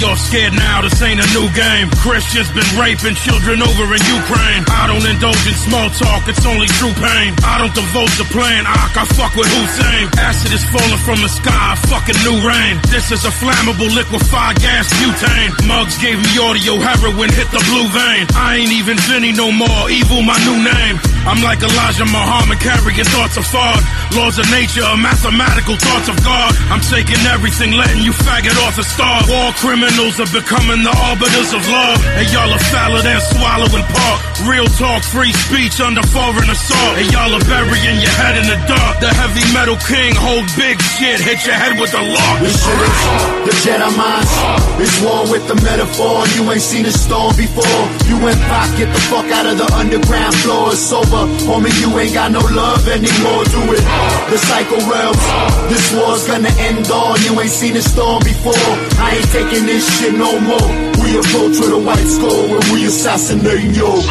y'all scared now, this ain't a new game. Christians been raping children over in Ukraine. I don't indulge in small talk, it's only true pain. I don't divulge the plan, I fuck with Hussein. Acid is falling from the sky, fucking new rain. This is a flammable liquefied gas butane. Muggs gave me audio, heroin hit the blue vein. I ain't even Vinny no more, evil my new name. I'm like Elijah Muhammad carrying thoughts of fraud. Laws of nature are mathematical thoughts of God. I'm taking everything, letting you faggot off the star. War criminals are becoming the arbiters of law. And y'all are fouler than swallowing pork. Real talk, free speech under foreign assault. And y'all are burying your head in the dark. The heavy metal king hold big shit, hit your head with a lock. This shit is the Jedi mind. It's war with the metaphor. You ain't seen a storm before. You and Pac, get the fuck out of the underground floor. It's over, homie, you ain't got no love anymore. Do it, the psycho realms. This war's gonna end all. You ain't seen a storm before. I ain't taking this shit no more. We approach with a white skull when we assassinate you.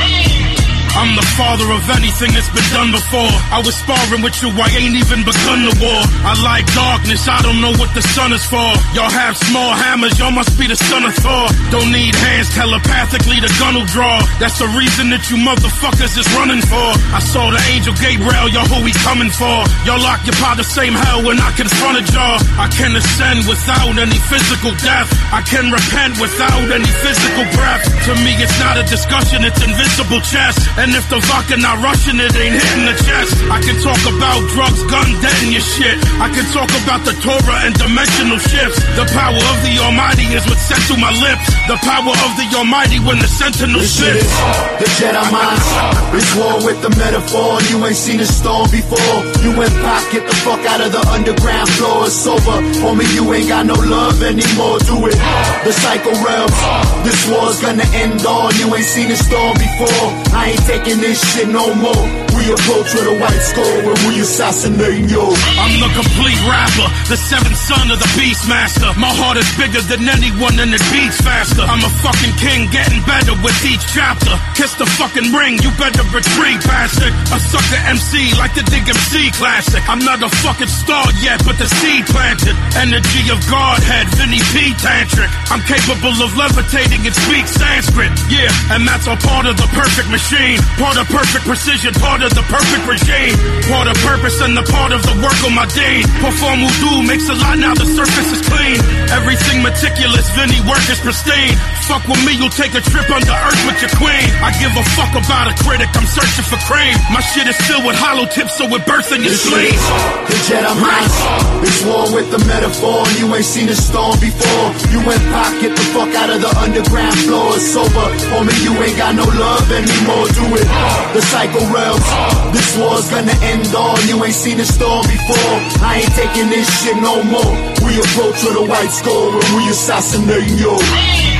I'm the father of anything that's been done before. I was sparring with you, I ain't even begun the war. I like darkness, I don't know what the sun is for. Y'all have small hammers, y'all must be the son of Thor. Don't need hands, telepathically the gun will draw. That's the reason that you motherfuckers is running for. I saw the angel Gabriel, y'all who he coming for. Y'all occupy the same hell when I confronted y'all. I can ascend without any physical death. I can repent without any physical breath. To me it's not a discussion, it's invisible chess. And if the vodka not rushing, it ain't hitting the chest. I can talk about drugs, gun, dead in your shit. I can talk about the Torah and dimensional shifts. The power of the Almighty is what's sent to my lips. The power of the Almighty when the sentinel shifts. The Jedi mind. It's war with the metaphor. You ain't seen a storm before. You and Pac, get the fuck out of the underground floor. It's over, homie, you ain't got no love anymore. Do it, the psycho realms. This war's gonna end all. You ain't seen a storm before. I ain't taking this shit no more. We approach with a white skull when we assassinate you. I'm the complete rapper, the seventh son of the Beastmaster. My heart is bigger than anyone and it beats faster. I'm a fucking king, getting better with each chapter. Kiss the fucking ring, you better retreat, bastard. A sucker MC like the Dig MC classic. I'm not a fucking star yet, but the seed planted. Energy of Godhead, Vinny P. Tantric. I'm capable of levitating and speak Sanskrit. Yeah, and that's all part of the perfect machine. Part of perfect precision, part of the perfect regime. Part of purpose and the part of the work of my dean. Perform wudu, makes a lot now the surface is clean. Everything meticulous, Vinny work is pristine. Fuck with me, you'll take a trip under earth with your queen. I give a fuck about a critic, I'm searching for cream. My shit is filled with hollow tips so it bursts in your sleeve. The Jedi mind. It's war with the metaphor. You ain't seen a storm before. You and Pac, get the fuck out of the underground floor. It's over, homie, you ain't got no love anymore. Do it, the psycho realms. This war's gonna end all. You ain't seen a storm before. I ain't taking this shit no more. We approach with a white skull when we assassinate you.